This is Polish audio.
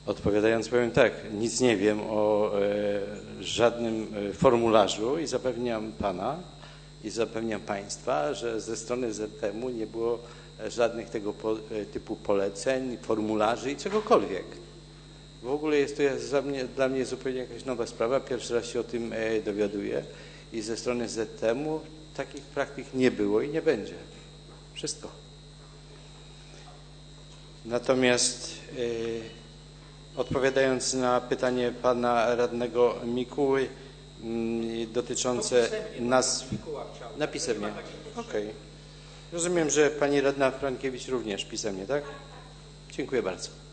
Odpowiadając powiem tak, nic nie wiem o żadnym formularzu i zapewniam Pana i zapewniam Państwa, że ze strony ZTM-u nie było żadnych tego typu poleceń, formularzy i czegokolwiek. W ogóle jest to dla mnie zupełnie jakaś nowa sprawa, pierwszy raz się o tym dowiaduję i ze strony ZTM-u takich praktyk nie było i nie będzie. Wszystko. Natomiast odpowiadając na pytanie pana radnego Mikuły dotyczące nas... Na pisemnie. Okej. Rozumiem, że pani radna Frankiewicz również pisemnie, tak? Dziękuję bardzo.